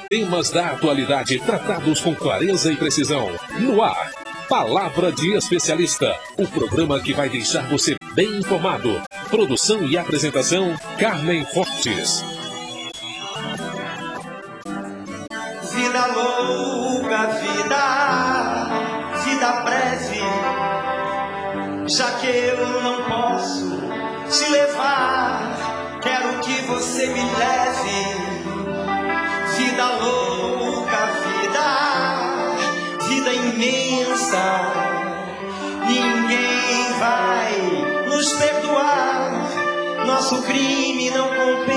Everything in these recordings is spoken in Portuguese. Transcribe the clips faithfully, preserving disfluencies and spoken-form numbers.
Temas da atualidade tratados com clareza e precisão. No ar, Palavra de Especialista, o programa que vai deixar você bem informado. Produção e apresentação, Carmen Fortes. Vida louca, vida, vida breve, já que eu não posso te levar, quero que você me leve. Vida louca, vida, vida imensa, ninguém vai nos perdoar, nosso crime não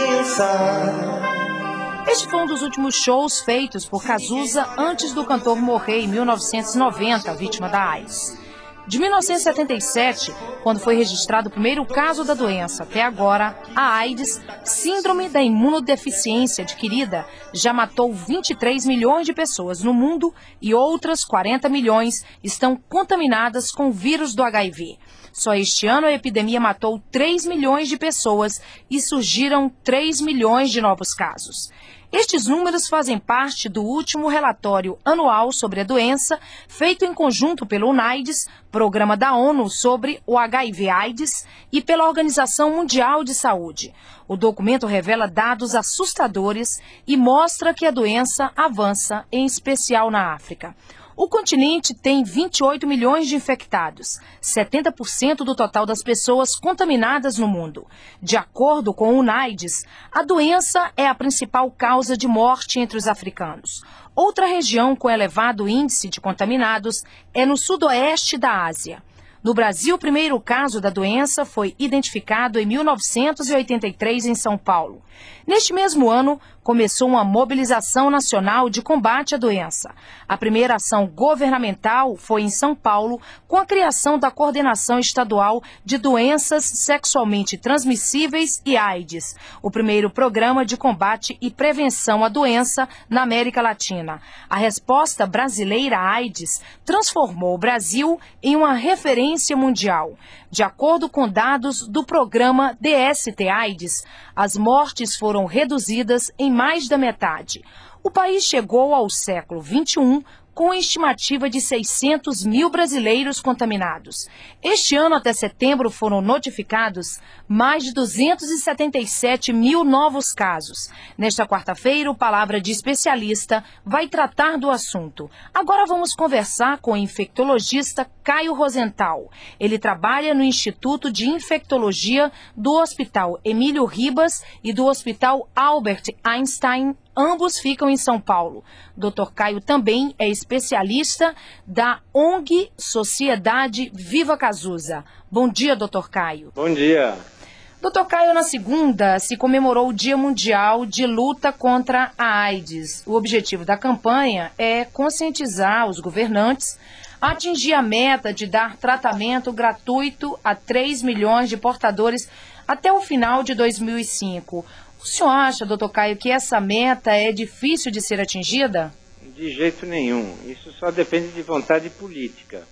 compensa. Este foi um dos últimos shows feitos por Cazuza antes do cantor morrer em mil novecentos e noventa, vítima da AIDS. De mil novecentos e setenta e sete, quando foi registrado o primeiro caso da doença, até agora, a AIDS, síndrome da imunodeficiência adquirida, já matou vinte e três milhões de pessoas no mundo e outras quarenta milhões estão contaminadas com o vírus do H I V. Só este ano a epidemia matou três milhões de pessoas e surgiram três milhões de novos casos. Estes números fazem parte do último relatório anual sobre a doença, feito em conjunto pelo UNAIDS, Programa da ONU sobre o H I V AIDS, e pela Organização Mundial de Saúde. O documento revela dados assustadores e mostra que a doença avança, em especial na África. O continente tem vinte e oito milhões de infectados, setenta por cento do total das pessoas contaminadas no mundo. De acordo com o UNAIDS, a doença é a principal causa de morte entre os africanos. Outra região com elevado índice de contaminados é no sudoeste da Ásia. No Brasil, o primeiro caso da doença foi identificado em mil novecentos e oitenta e três em São Paulo. Neste mesmo ano, começou uma mobilização nacional de combate à doença. A primeira ação governamental foi em São Paulo, com a criação da Coordenação Estadual de Doenças Sexualmente Transmissíveis e AIDS, o primeiro programa de combate e prevenção à doença na América Latina. A resposta brasileira à AIDS transformou o Brasil em uma referência mundial. De acordo com dados do programa D S T AIDS, as mortes foram reduzidas em mais da metade. O país chegou ao século vinte e um com a estimativa de seiscentos mil brasileiros contaminados. Este ano, até setembro, foram notificados mais de duzentos e setenta e sete mil novos casos. Nesta quarta-feira, o Palavra de Especialista vai tratar do assunto. Agora vamos conversar com o infectologista Caio Rosenthal. Ele trabalha no Instituto de Infectologia do Hospital Emílio Ribas e do Hospital Albert Einstein. Ambos ficam em São Paulo. doutor Caio também é especialista da O N G Sociedade Viva Cazuza. Bom dia, doutor Caio. Bom dia. doutor Caio, na segunda se comemorou o Dia Mundial de Luta contra a AIDS. O objetivo da campanha é conscientizar os governantes a atingir a meta de dar tratamento gratuito a três milhões de portadores até o final de dois mil e cinco. O senhor acha, doutor Caio, que essa meta é difícil de ser atingida? De jeito nenhum. Isso só depende de vontade política.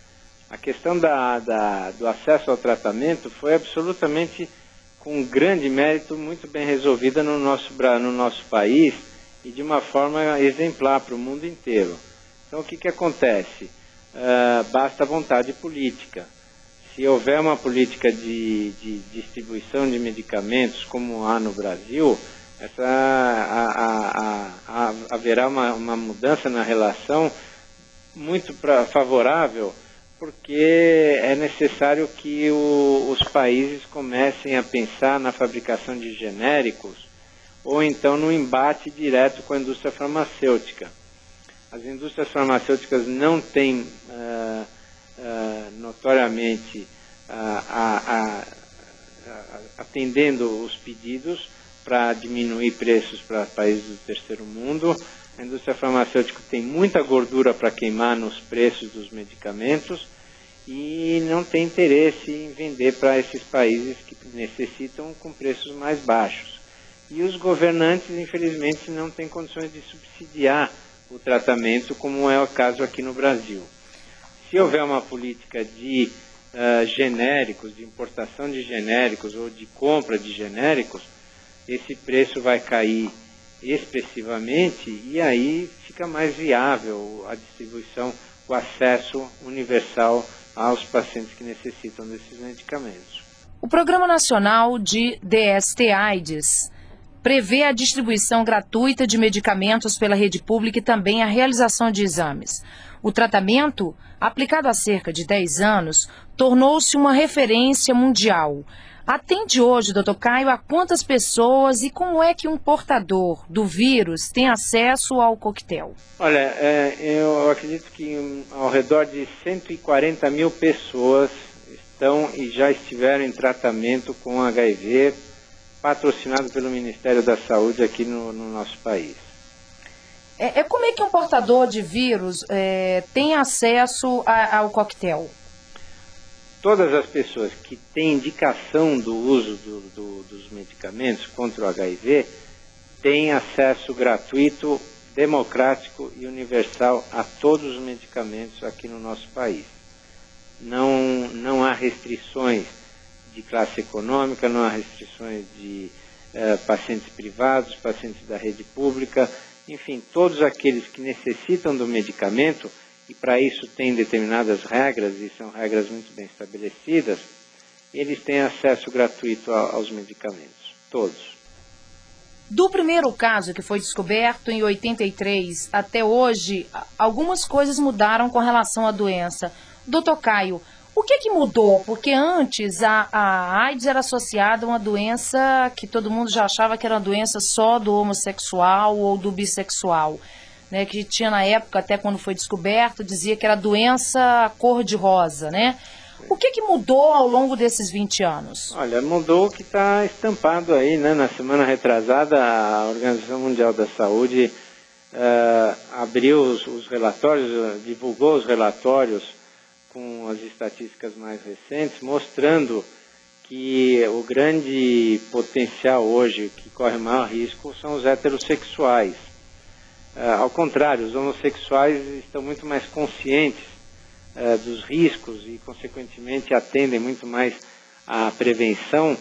A questão da, da, do acesso ao tratamento foi absolutamente, com grande mérito, muito bem resolvida no nosso, no nosso país e de uma forma exemplar para o mundo inteiro. Então, o que, que acontece? Uh, basta vontade política. Se houver uma política de, de distribuição de medicamentos como há no Brasil, essa, a, a, a, a, haverá uma, uma mudança na relação muito pra, favorável, porque é necessário que o, os países comecem a pensar na fabricação de genéricos ou então no embate direto com a indústria farmacêutica. As indústrias farmacêuticas não têm uh, uh, notoriamente uh, a, a, a, atendendo os pedidos para diminuir preços para países do terceiro mundo. A indústria farmacêutica tem muita gordura para queimar nos preços dos medicamentos e não tem interesse em vender para esses países que necessitam com preços mais baixos. E os governantes, infelizmente, não têm condições de subsidiar o tratamento, como é o caso aqui no Brasil. Se houver uma política de uh, genéricos, de importação de genéricos ou de compra de genéricos, esse preço vai cair expressivamente, e aí fica mais viável a distribuição, o acesso universal aos pacientes que necessitam desses medicamentos. O Programa Nacional de D S T-AIDS prevê a distribuição gratuita de medicamentos pela rede pública e também a realização de exames. O tratamento, aplicado há cerca de dez anos, tornou-se uma referência mundial. Atende hoje, doutor Caio, a quantas pessoas e como é que um portador do vírus tem acesso ao coquetel? Olha, é, eu acredito que um, ao redor de cento e quarenta mil pessoas estão e já estiveram em tratamento com H I V, patrocinado pelo Ministério da Saúde aqui no, no nosso país. É, é como é que um portador de vírus é, tem acesso a, ao coquetel? Todas as pessoas que têm indicação do uso do, do, dos medicamentos contra o H I V têm acesso gratuito, democrático e universal a todos os medicamentos aqui no nosso país. Não, não há restrições de classe econômica, não há restrições de eh, pacientes privados, pacientes da rede pública, enfim, todos aqueles que necessitam do medicamento, e para isso tem determinadas regras, e são regras muito bem estabelecidas, eles têm acesso gratuito a, aos medicamentos, todos. Do primeiro caso que foi descoberto em oitenta e três até hoje, algumas coisas mudaram com relação à doença. doutor Caio, o que que mudou? Porque antes a, a AIDS era associada a uma doença que todo mundo já achava que era uma doença só do homossexual ou do bissexual. Né, que tinha na época, até quando foi descoberto, dizia que era doença cor-de-rosa, né? O que que mudou ao longo desses vinte anos? Olha, mudou o que está estampado aí, né? Na semana retrasada, a Organização Mundial da Saúde uh, abriu os, os relatórios, divulgou os relatórios com as estatísticas mais recentes, mostrando que o grande potencial hoje, que corre maior risco, são os heterossexuais. Uh, ao contrário, os homossexuais estão muito mais conscientes uh, dos riscos e, consequentemente, atendem muito mais à prevenção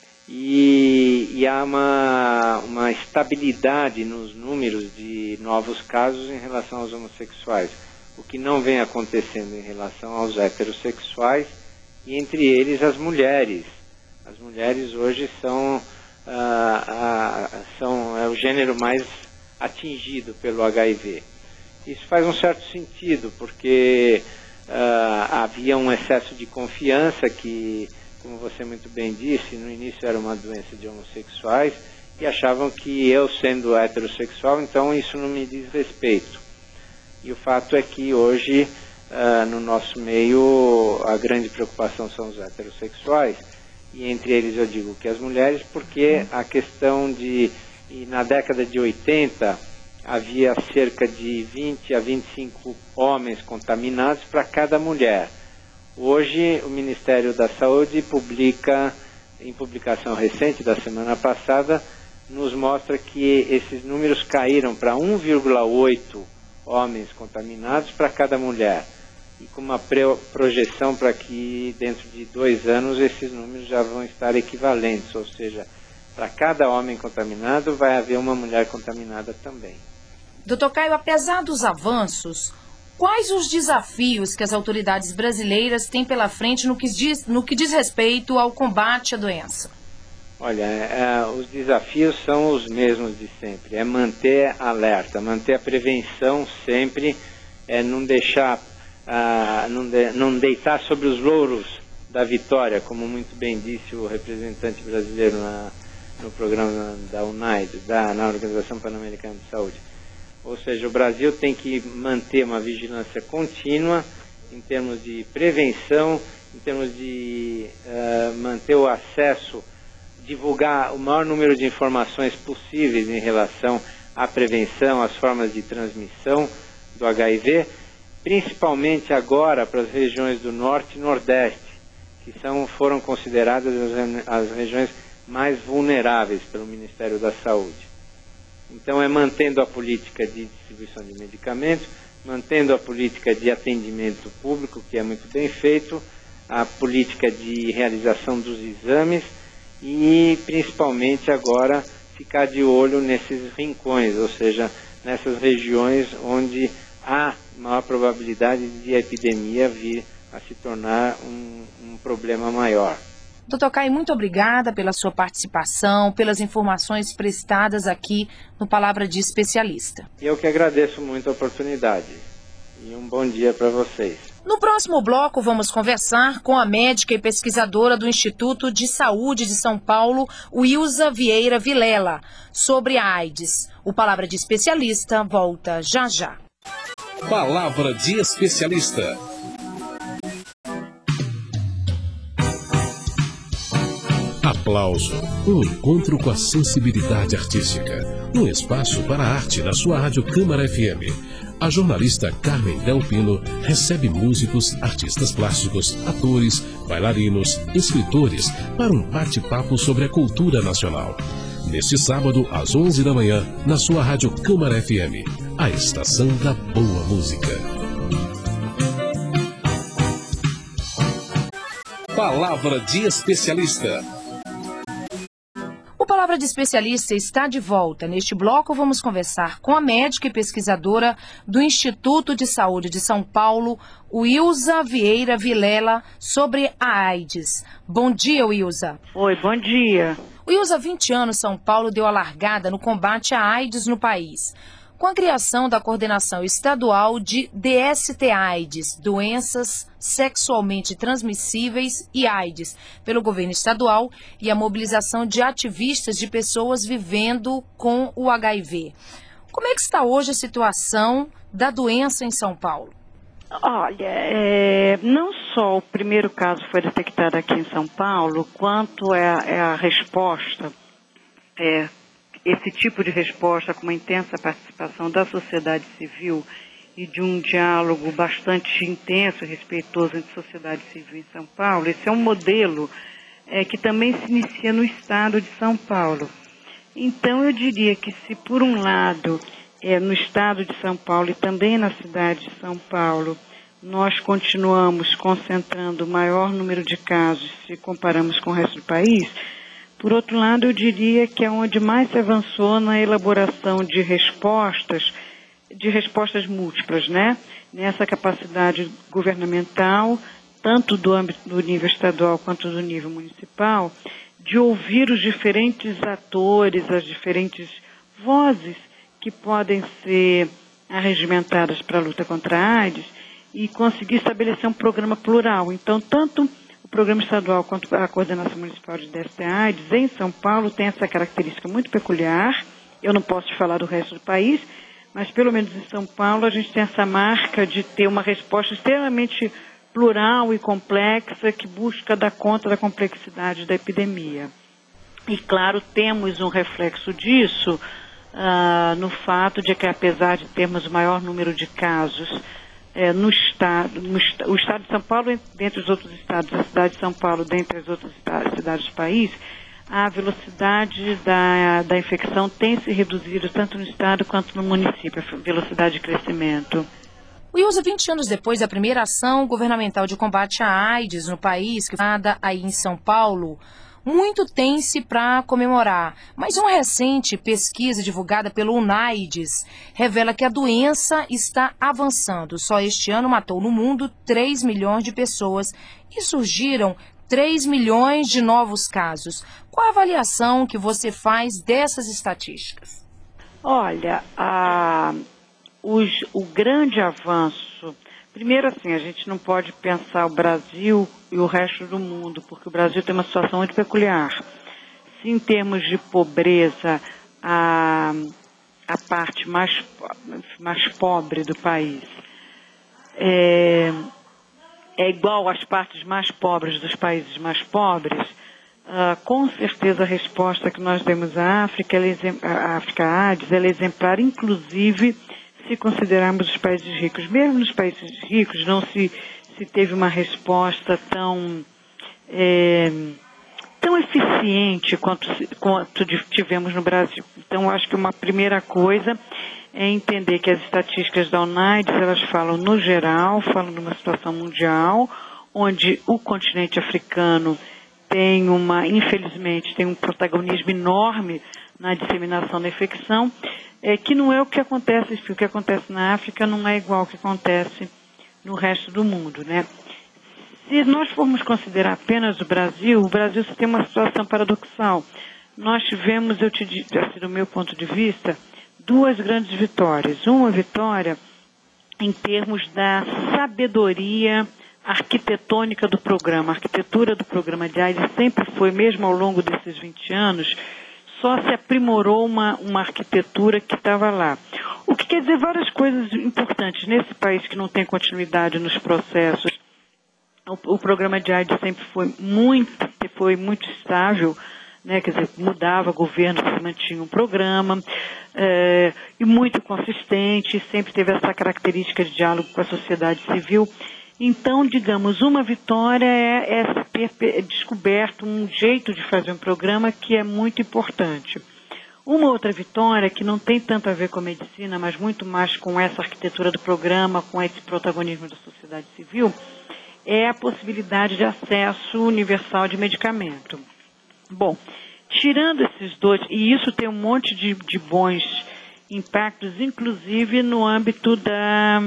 e, e há uma, uma estabilidade nos números de novos casos em relação aos homossexuais, o que não vem acontecendo em relação aos heterossexuais e, entre eles, as mulheres. As mulheres hoje são, uh, uh, são é o gênero mais atingido pelo H I V. Isso faz um certo sentido, porque uh, havia um excesso de confiança que, como você muito bem disse, no início era uma doença de homossexuais e achavam que eu, sendo heterossexual, então isso não me diz respeito. E o fato é que hoje, uh, no nosso meio, a grande preocupação são os heterossexuais, e entre eles eu digo que as mulheres, porque a questão de E na década de oitenta, havia cerca de vinte a vinte e cinco homens contaminados para cada mulher. Hoje, o Ministério da Saúde publica, em publicação recente da semana passada, nos mostra que esses números caíram para um vírgula oito homens contaminados para cada mulher. E com uma projeção para que dentro de dois anos esses números já vão estar equivalentes, ou seja, para cada homem contaminado, vai haver uma mulher contaminada também. doutor Caio, apesar dos avanços, quais os desafios que as autoridades brasileiras têm pela frente no que diz, no que diz respeito ao combate à doença? Olha, é, os desafios são os mesmos de sempre. É manter alerta, manter a prevenção sempre, é não deixar, ah, não, de, não deitar sobre os louros da vitória, como muito bem disse o representante brasileiro na no programa da UNAID, da, na Organização Pan-Americana de Saúde. Ou seja, o Brasil tem que manter uma vigilância contínua em termos de prevenção, em termos de uh, manter o acesso, divulgar o maior número de informações possíveis em relação à prevenção, às formas de transmissão do H I V, principalmente agora para as regiões do Norte e Nordeste, que são, foram consideradas as, as regiões mais vulneráveis pelo Ministério da Saúde. Então é mantendo a política de distribuição de medicamentos, mantendo a política de atendimento público, que é muito bem feito, a política de realização dos exames e principalmente agora ficar de olho nesses rincões, ou seja, nessas regiões onde há maior probabilidade de a epidemia vir a se tornar um, um problema maior. doutor Caio, muito obrigada pela sua participação, pelas informações prestadas aqui no Palavra de Especialista. Eu que agradeço muito a oportunidade e um bom dia para vocês. No próximo bloco, vamos conversar com a médica e pesquisadora do Instituto de Saúde de São Paulo, Wilza Vieira Vilela, sobre a AIDS. O Palavra de Especialista volta já já. Palavra de Especialista. Aplauso, um encontro com a sensibilidade artística. Um espaço para a arte na sua Rádio Câmara F M. A jornalista Carmen Del Pino recebe músicos, artistas plásticos, atores, bailarinos, escritores para um bate-papo sobre a cultura nacional. Neste sábado, às onze da manhã, na sua Rádio Câmara F M, a estação da boa música. Palavra de Especialista. O Palavra de Especialista está de volta. Neste bloco, vamos conversar com a médica e pesquisadora do Instituto de Saúde de São Paulo, Wilza Vieira Vilela, sobre a AIDS. Bom dia, Wilza. Oi, bom dia. Wilza, há vinte anos, São Paulo deu a largada no combate à AIDS no país, com a criação da Coordenação Estadual de D S T-AIDS, Doenças Sexualmente Transmissíveis e AIDS, pelo governo estadual, e a mobilização de ativistas de pessoas vivendo com o H I V. Como é que está hoje a situação da doença em São Paulo? Olha, é, não só o primeiro caso foi detectado aqui em São Paulo, quanto é a, é a resposta, é, esse tipo de resposta com uma intensa participação da sociedade civil e de um diálogo bastante intenso e respeitoso entre sociedade civil em São Paulo. Esse é um modelo é, que também se inicia no estado de São Paulo. Então, eu diria que se, por um lado, é, no estado de São Paulo e também na cidade de São Paulo, nós continuamos concentrando o maior número de casos se comparamos com o resto do país, por outro lado, eu diria que é onde mais se avançou na elaboração de respostas, de respostas múltiplas, né? Nessa capacidade governamental, tanto do âmbito do nível estadual quanto do nível municipal, de ouvir os diferentes atores, as diferentes vozes que podem ser arregimentadas para a luta contra a AIDS e conseguir estabelecer um programa plural. Então, tanto o programa estadual quanto a coordenação municipal de D S T-AIDS em São Paulo tem essa característica muito peculiar. Eu não posso te falar do resto do país, mas pelo menos em São Paulo a gente tem essa marca de ter uma resposta extremamente plural e complexa que busca dar conta da complexidade da epidemia. E claro, temos um reflexo disso uh, no fato de que, apesar de termos o maior número de casos É, no estado, no, o estado de São Paulo, dentre os outros estados, a cidade de São Paulo, dentre as outras cidades do país, a velocidade da, da infecção tem se reduzido tanto no estado quanto no município, a velocidade de crescimento. Wilza, vinte anos depois da primeira ação governamental de combate à AIDS no país, que foi dada aí em São Paulo, muito tem-se para comemorar, mas uma recente pesquisa divulgada pelo UNAIDS revela que a doença está avançando. Só este ano matou no mundo três milhões de pessoas e surgiram três milhões de novos casos. Qual a avaliação que você faz dessas estatísticas? Olha, a, os, o grande avanço... Primeiro, assim, a gente não pode pensar o Brasil e o resto do mundo, porque o Brasil tem uma situação muito peculiar. Se em termos de pobreza, a, a parte mais, mais pobre do país é, é igual às partes mais pobres dos países mais pobres, uh, com certeza a resposta que nós demos à África, ela, a África AIDS, ela é exemplar, inclusive, se considerarmos os países ricos. Mesmo nos países ricos não se, se teve uma resposta tão, é, tão eficiente quanto, quanto tivemos no Brasil. Então, acho que uma primeira coisa é entender que as estatísticas da UNAIDS, elas falam no geral, falam de uma situação mundial, onde o continente africano tem uma, infelizmente, tem um protagonismo enorme na disseminação da infecção, é, que não é o que acontece, o que acontece na África não é igual ao que acontece no resto do mundo, né? Se nós formos considerar apenas o Brasil, o Brasil tem uma situação paradoxal. Nós tivemos, eu te digo, assim, do meu ponto de vista, duas grandes vitórias. Uma vitória em termos da sabedoria arquitetônica do programa. A arquitetura do programa de AIDS sempre foi, mesmo ao longo desses vinte anos, só se aprimorou uma, uma arquitetura que estava lá. O que quer dizer várias coisas importantes. Nesse país que não tem continuidade nos processos, o, o programa de AIDS sempre foi muito, foi muito estável, né? Quer dizer, mudava governo, se mantinha um programa, é, e muito consistente, sempre teve essa característica de diálogo com a sociedade civil. Então, digamos, uma vitória é, é ter descoberto um jeito de fazer um programa que é muito importante. Uma outra vitória, que não tem tanto a ver com a medicina, mas muito mais com essa arquitetura do programa, com esse protagonismo da sociedade civil, é a possibilidade de acesso universal de medicamento. Bom, tirando esses dois, e isso tem um monte de, de bons impactos, inclusive no âmbito da,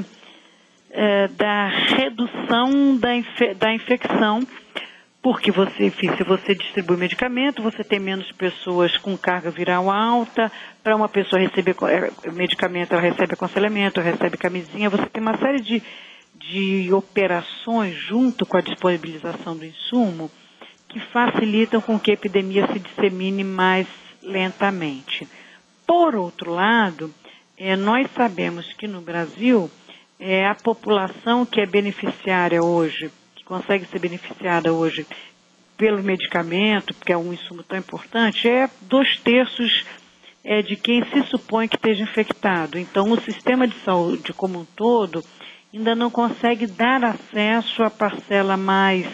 é, da redução da, infe, da infecção, porque você, enfim, se você distribui medicamento, você tem menos pessoas com carga viral alta. Para uma pessoa receber medicamento, ela recebe aconselhamento, recebe camisinha, você tem uma série de, de operações junto com a disponibilização do insumo que facilitam com que a epidemia se dissemine mais lentamente. Por outro lado, é, nós sabemos que no Brasil, é, a população que é beneficiária hoje, que consegue ser beneficiada hoje pelo medicamento, que é um insumo tão importante, é dois terços é, de quem se supõe que esteja infectado. Então, o sistema de saúde como um todo ainda não consegue dar acesso à parcela mais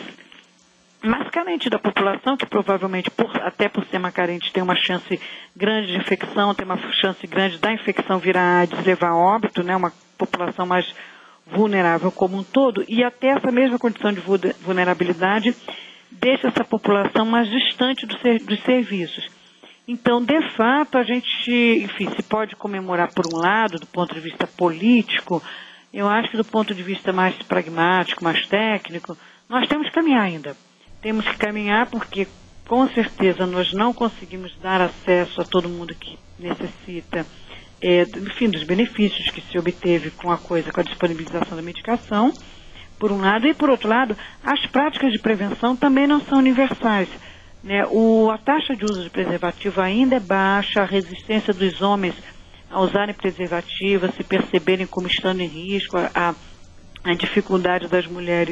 mais carente da população, que provavelmente, por, até por ser mais carente, tem uma chance grande de infecção, tem uma chance grande da infecção virar AIDS, levar a óbito, né, uma população mais vulnerável como um todo, e até essa mesma condição de vulnerabilidade deixa essa população mais distante do ser, dos serviços. Então, de fato, a gente, enfim, se pode comemorar por um lado, do ponto de vista político. Eu acho que do ponto de vista mais pragmático, mais técnico, nós temos que caminhar ainda. Temos que caminhar porque, com certeza, nós não conseguimos dar acesso a todo mundo que necessita, é, enfim, dos benefícios que se obteve com a coisa, com a disponibilização da medicação, por um lado, e por outro lado, as práticas de prevenção também não são universais, né? O, a taxa de uso de preservativo ainda é baixa, a resistência dos homens a usarem preservativo, a se perceberem como estando em risco, a, a dificuldade das mulheres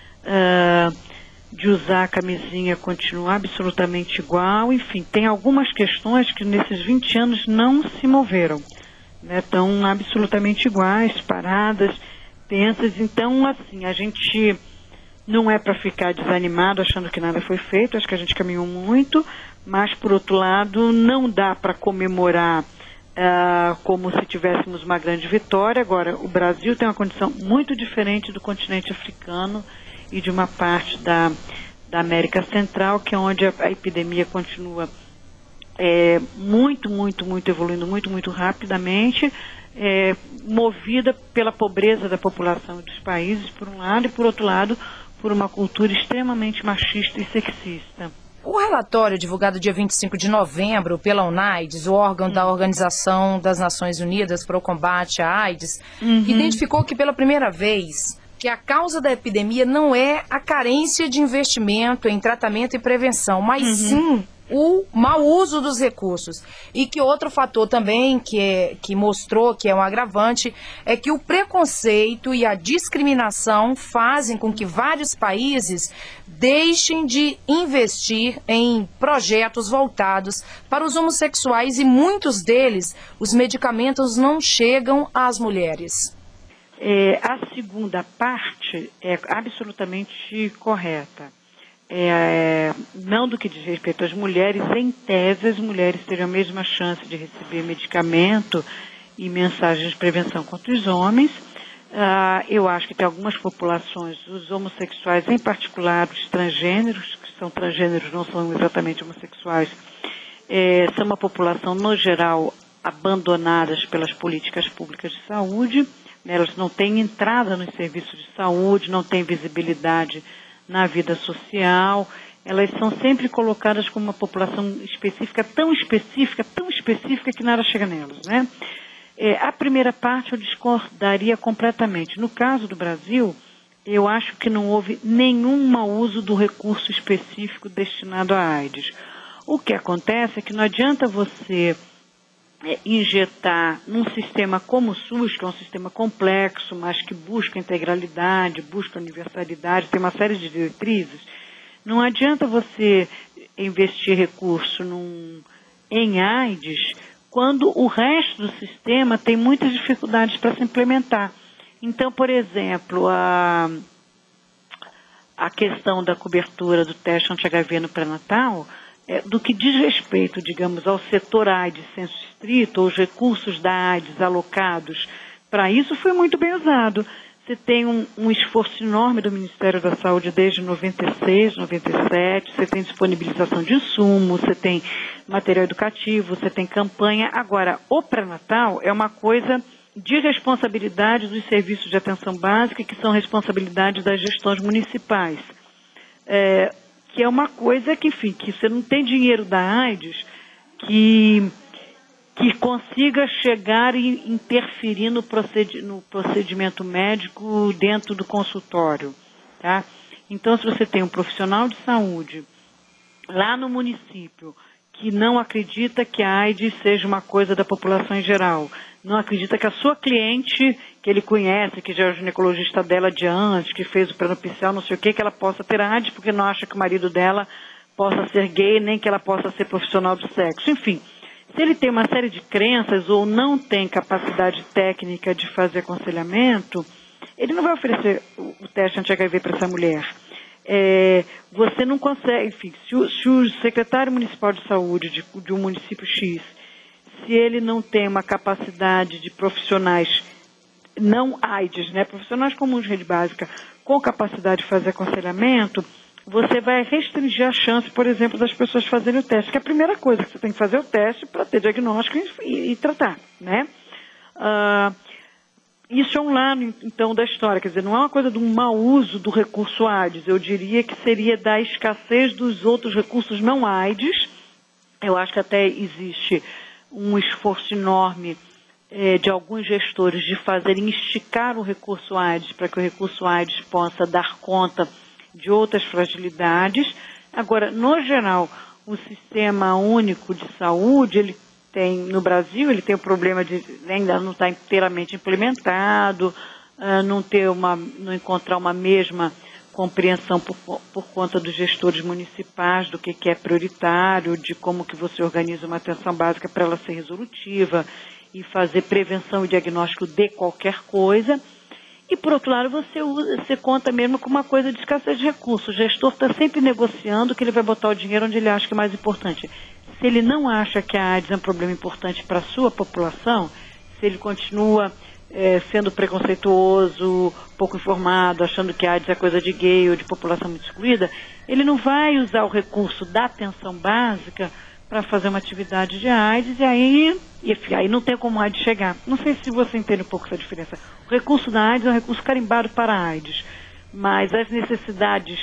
uh, de usar a camisinha continua absolutamente igual. Enfim, tem algumas questões que nesses vinte anos não se moveram, né? Estão absolutamente iguais, paradas, tensas. Então, assim, a gente não é para ficar desanimado achando que nada foi feito, acho que a gente caminhou muito, mas, por outro lado, não dá para comemorar uh, como se tivéssemos uma grande vitória. Agora, o Brasil tem uma condição muito diferente do continente africano e de uma parte da, da América Central, que é onde a, a epidemia continua é, muito, muito, muito evoluindo, muito, muito rapidamente, é, movida pela pobreza da população dos países, por um lado, e por outro lado, por uma cultura extremamente machista e sexista. O relatório divulgado dia vinte e cinco de novembro pela UNAIDS, o órgão hum. da Organização das Nações Unidas para o Combate à AIDS, uhum. identificou que pela primeira vez que a causa da epidemia não é a carência de investimento em tratamento e prevenção, mas uhum. sim o mau uso dos recursos. E que outro fator também que, é, que mostrou que é um agravante é que o preconceito e a discriminação fazem com que vários países deixem de investir em projetos voltados para os homossexuais e muitos deles, os medicamentos não chegam às mulheres. É, a segunda parte é absolutamente correta. É, não do que diz respeito às mulheres, em tese as mulheres teriam a mesma chance de receber medicamento e mensagens de prevenção contra os homens. Ah, eu acho que tem algumas populações, os homossexuais, em particular os transgêneros, que são transgêneros, não são exatamente homossexuais, é, são uma população, no geral, abandonadas pelas políticas públicas de saúde, né? Elas não têm entrada nos serviços de saúde, não têm visibilidade na vida social, elas são sempre colocadas como uma população específica, tão específica, tão específica que nada chega nelas, né? É, a primeira parte eu discordaria completamente. No caso do Brasil, eu acho que não houve nenhum mau uso do recurso específico destinado à AIDS. O que acontece é que não adianta você é, injetar num sistema como o SUS, que é um sistema complexo, mas que busca integralidade, busca universalidade, tem uma série de diretrizes. Não adianta você investir recurso num, em AIDS quando o resto do sistema tem muitas dificuldades para se implementar. Então, por exemplo, a, a questão da cobertura do teste anti-H I V no pré-natal, é, do que diz respeito, digamos, ao setor AIDS senso estrito, ou os recursos da AIDS alocados para isso, foi muito bem usado. Você tem um, um esforço enorme do Ministério da Saúde desde noventa e seis, noventa e sete, você tem disponibilização de insumos, você tem material educativo, você tem campanha. Agora, o pré-natal é uma coisa de responsabilidade dos serviços de atenção básica, que são responsabilidade das gestões municipais. É, que é uma coisa que, enfim, que você não tem dinheiro da AIDS que... que consiga chegar e interferir no, procedi no procedimento médico dentro do consultório, tá? Então, se você tem um profissional de saúde lá no município que não acredita que a AIDS seja uma coisa da população em geral, não acredita que a sua cliente, que ele conhece, que já é o ginecologista dela de antes, que fez o pré-nupcial, não sei o que, que ela possa ter AIDS, porque não acha que o marido dela possa ser gay, nem que ela possa ser profissional do sexo, enfim. Se ele tem uma série de crenças ou não tem capacidade técnica de fazer aconselhamento, ele não vai oferecer o teste anti-H I V para essa mulher. É, você não consegue, enfim, se o, se o secretário municipal de saúde de, de um município X, se ele não tem uma capacidade de profissionais não AIDS, né, profissionais comuns de rede básica, com capacidade de fazer aconselhamento, você vai restringir a chance, por exemplo, das pessoas fazerem o teste, que é a primeira coisa que você tem que fazer é o teste para ter diagnóstico e, e tratar, né? Uh, isso é um lado, então, da história, quer dizer, não é uma coisa de um mau uso do recurso AIDS, eu diria que seria da escassez dos outros recursos não AIDS. Eu acho que até existe um esforço enorme eh, de alguns gestores de fazerem esticar o recurso AIDS para que o recurso AIDS possa dar conta de outras fragilidades. Agora, no geral, o Sistema Único de Saúde, ele tem, no Brasil, ele tem o problema de ainda não estar inteiramente implementado, uh, não ter uma, não encontrar uma mesma compreensão por, por conta dos gestores municipais do que, que é prioritário, de como que você organiza uma atenção básica para ela ser resolutiva e fazer prevenção e diagnóstico de qualquer coisa. E, por outro lado, você, usa, você conta mesmo com uma coisa de escassez de recursos. O gestor está sempre negociando que ele vai botar o dinheiro onde ele acha que é mais importante. Se ele não acha que a AIDS é um problema importante para a sua população, se ele continua é, sendo preconceituoso, pouco informado, achando que a AIDS é coisa de gay ou de população muito excluída, ele não vai usar o recurso da atenção básica para fazer uma atividade de AIDS, e aí, e aí não tem como a AIDS chegar. Não sei se você entende um pouco essa diferença. O recurso da AIDS é um recurso carimbado para a AIDS, mas as necessidades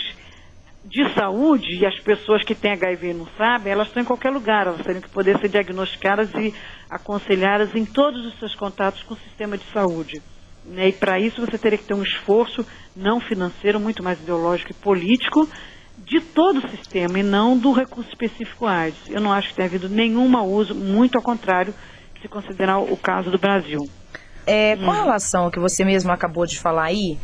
de saúde, e as pessoas que têm H I V e não sabem, elas estão em qualquer lugar, elas têm que poder ser diagnosticadas e aconselhadas em todos os seus contatos com o sistema de saúde. Né? E para isso você teria que ter um esforço não financeiro, muito mais ideológico e político, de todo o sistema e não do recurso específico AIDS. Eu não acho que tenha havido nenhum mau uso, muito ao contrário, se considerar o caso do Brasil. É, com relação ao que você mesmo acabou de falar aí,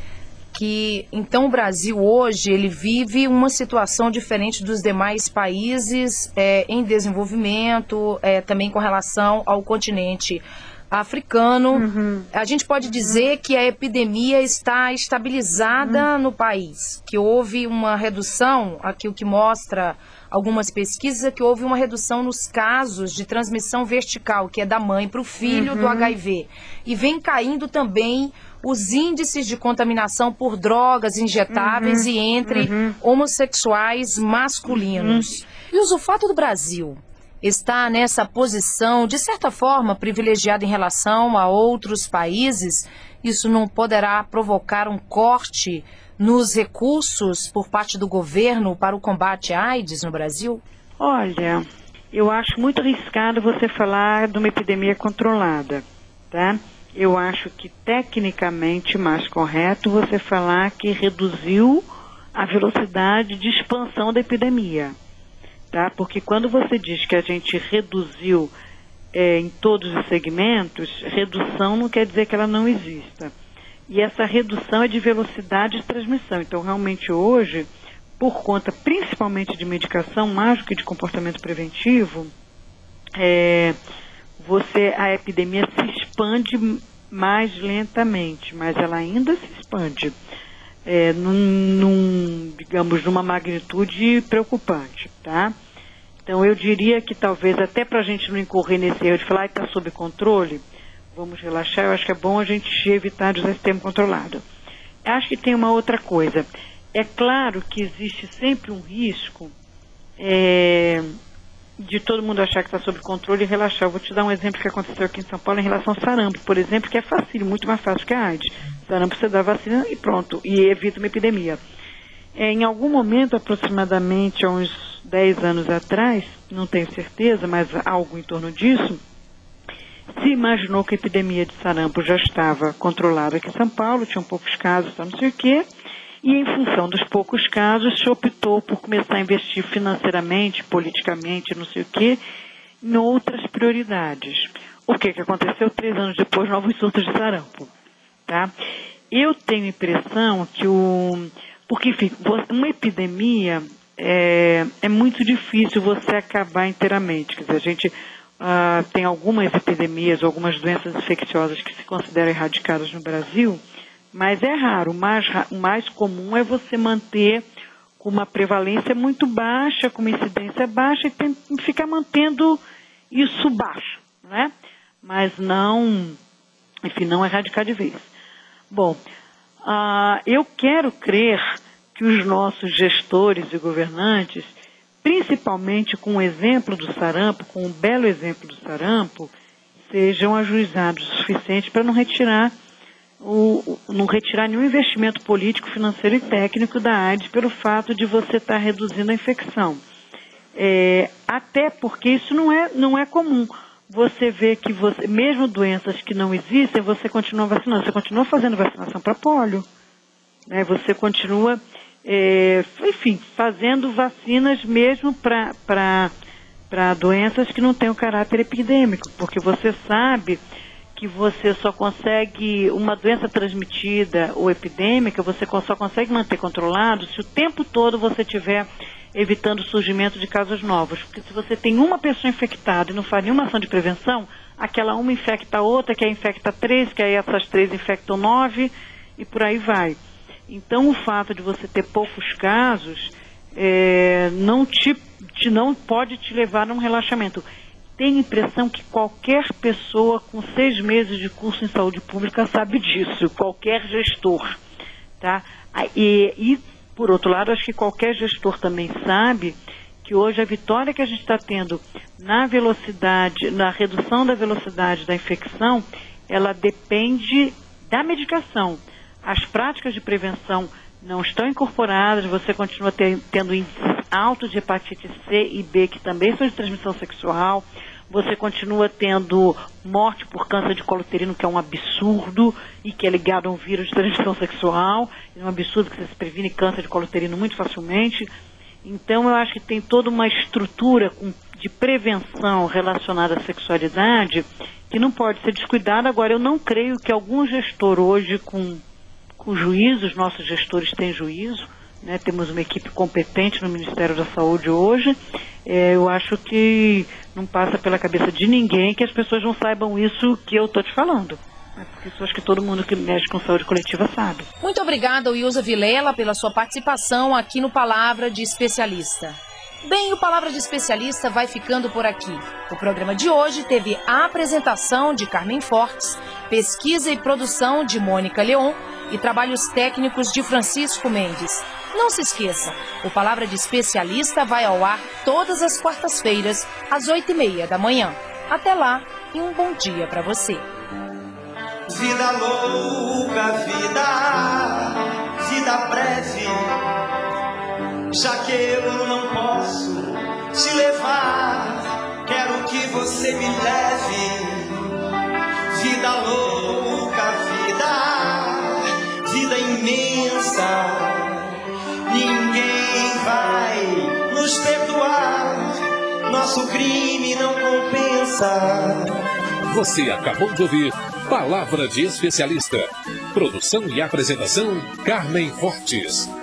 que então o Brasil hoje ele vive uma situação diferente dos demais países é, em desenvolvimento, é, também com relação ao continente africano. Uhum. A gente pode dizer que a epidemia está estabilizada uhum. no país, que houve uma redução, aqui o que mostra algumas pesquisas é que houve uma redução nos casos de transmissão vertical, que é da mãe para o filho uhum. do H I V. E vem caindo também os índices de contaminação por drogas injetáveis uhum. e entre uhum. homossexuais masculinos. Uhum. E o fato do Brasil está nessa posição, de certa forma, privilegiada em relação a outros países? Isso não poderá provocar um corte nos recursos por parte do governo para o combate à AIDS no Brasil? Olha, eu acho muito arriscado você falar de uma epidemia controlada, tá? Eu acho que tecnicamente mais correto você falar que reduziu a velocidade de expansão da epidemia, tá? Porque quando você diz que a gente reduziu é, em todos os segmentos, redução não quer dizer que ela não exista. E essa redução é de velocidade de transmissão. Então, realmente hoje, por conta principalmente de medicação, mais do que de comportamento preventivo, é, você, a epidemia se expande mais lentamente, mas ela ainda se expande, é, num, num, digamos, numa magnitude preocupante, tá? Então eu diria que talvez até para a gente não incorrer nesse erro de falar que está sob controle, vamos relaxar, eu acho que é bom a gente evitar de usar esse termo controlado. Acho que tem uma outra coisa. É claro que existe sempre um risco é, de todo mundo achar que está sob controle e relaxar. Eu vou te dar um exemplo que aconteceu aqui em São Paulo em relação ao sarampo, por exemplo, que é fácil, muito mais fácil que a AIDS. Sarampo você dá vacina e pronto, e evita uma epidemia. É, em algum momento, aproximadamente há uns dez anos atrás, não tenho certeza, mas algo em torno disso, se imaginou que a epidemia de sarampo já estava controlada aqui em São Paulo, tinham poucos casos, não sei o quê, e em função dos poucos casos, se optou por começar a investir financeiramente, politicamente, não sei o quê, em outras prioridades. O que que aconteceu? Três anos depois, novos surtos de sarampo, tá? Eu tenho a impressão que o... Porque, enfim, uma epidemia é, é muito difícil você acabar inteiramente. Quer dizer, a gente uh, tem algumas epidemias, algumas doenças infecciosas que se consideram erradicadas no Brasil, mas é raro. O mais, o mais comum é você manter com uma prevalência muito baixa, com uma incidência baixa e tem, ficar mantendo isso baixo, né? Mas não, enfim, não erradicar de vez. Bom, uh, eu quero crer que os nossos gestores e governantes, principalmente com o exemplo do sarampo, com o belo exemplo do sarampo, sejam ajuizados o suficiente para não retirar O, não retirar nenhum investimento político, financeiro e técnico da AIDS pelo fato de você estar tá reduzindo a infecção. É, até porque isso não é, não é comum. Você vê que, você, mesmo doenças que não existem, você continua vacinando. Você continua fazendo vacinação para pólio. Né? Você continua, é, enfim, fazendo vacinas mesmo para para doenças que não têm o caráter epidêmico. Porque você sabe que você só consegue, uma doença transmitida ou epidêmica, você só consegue manter controlado se o tempo todo você estiver evitando o surgimento de casos novos. Porque se você tem uma pessoa infectada e não faz nenhuma ação de prevenção, aquela uma infecta a outra, que aí infecta três, que aí essas três infectam nove, e por aí vai. Então o fato de você ter poucos casos é, não, te, te, não pode te levar a um relaxamento. Tenho a impressão que qualquer pessoa com seis meses de curso em saúde pública sabe disso, qualquer gestor, tá? E, e, por outro lado, acho que qualquer gestor também sabe que hoje a vitória que a gente está tendo na velocidade, na redução da velocidade da infecção, ela depende da medicação. As práticas de prevenção não estão incorporadas, você continua ter, tendo índices altos de hepatite C e B, que também são de transmissão sexual. Você continua tendo morte por câncer de colo uterino, que é um absurdo, e que é ligado a um vírus de transmissão sexual. É um absurdo que você se previne câncer de colo uterino muito facilmente. Então, eu acho que tem toda uma estrutura de prevenção relacionada à sexualidade que não pode ser descuidada. Agora, eu não creio que algum gestor hoje com, com juízo, os nossos gestores têm juízo, né? Temos uma equipe competente no Ministério da Saúde hoje. É, eu acho que não passa pela cabeça de ninguém que as pessoas não saibam isso que eu estou te falando. É porque isso acho que todo mundo que mexe com saúde coletiva sabe. Muito obrigada, Wilza Vilela, pela sua participação aqui no Palavra de Especialista. Bem, o Palavra de Especialista vai ficando por aqui. O programa de hoje teve a apresentação de Carmen Fortes, pesquisa e produção de Mônica Leon e trabalhos técnicos de Francisco Mendes. Não se esqueça, o Palavra de Especialista vai ao ar todas as quartas-feiras, às oito e meia da manhã. Até lá e um bom dia para você. Vida louca, vida, vida breve, já que eu não posso te levar, quero que você me leve. Vida louca, vida, vida imensa, ninguém vai nos perdoar, nosso crime não compensa. Você acabou de ouvir Palavra de Especialista. Produção e apresentação, Carmen Fortes.